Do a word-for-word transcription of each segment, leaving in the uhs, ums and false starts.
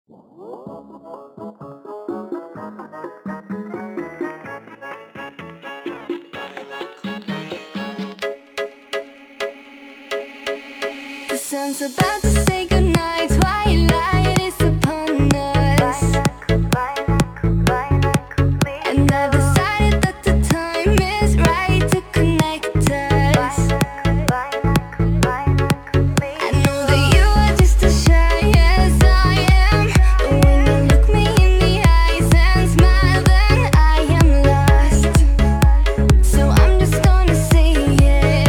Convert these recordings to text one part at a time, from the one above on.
The sun's about to say goodnight, twilight is upon us, and I've decided that the time is right to connect us. I know that you are just as shy as I am, but when you look me in the eyes and smile, then I am lost. So I'm just gonna say it.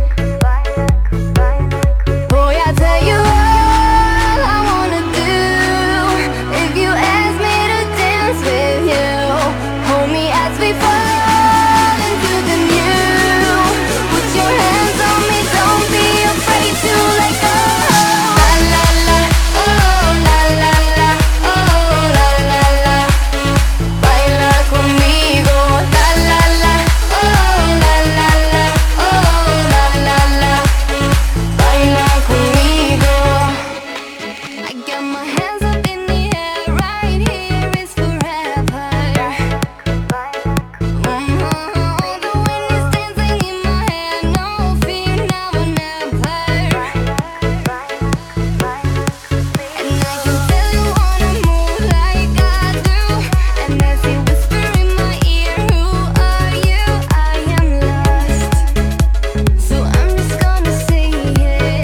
Boy, I tell you all I wanna do. If you ask me to dance with you, hold me as we fall into the new. Put your hands on me, don't be afraid to let go. La la la, oh la la la, oh la la la. Baila conmigo, la la la, oh la la la, oh la la la. Baila conmigo. I got my hands up in the air, right here is forever. Mm-hmm. The wind is dancing in my hair, no fear now or never. And I can tell you wanna move like I do. And as you whisper in my ear, who are you? I am lost. So I'm just gonna say it.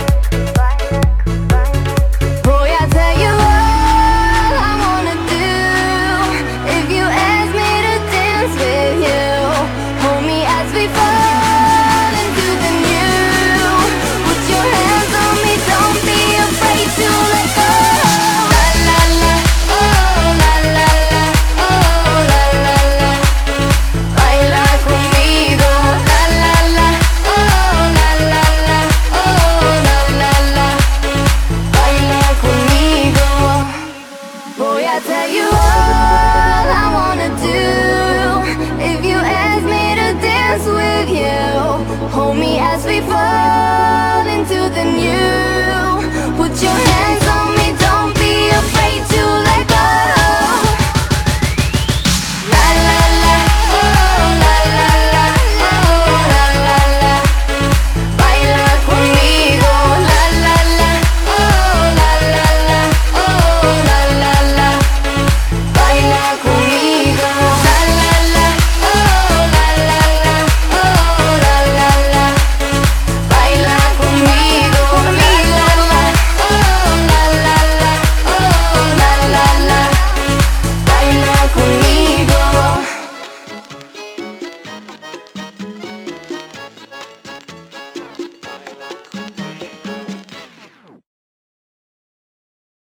Boy, I tell you all I wanna do. If you ask me to dance with you, hold me as we fall into the new. Put your hands on me, don't be afraid to let go. La la la, oh la la la, oh la la la. Baila conmigo, la la la, oh la la la, oh la la la. Baila conmigo. Boy, I tell you all I wanna do. If you ask me to dance with you, hold me as we fall into the new.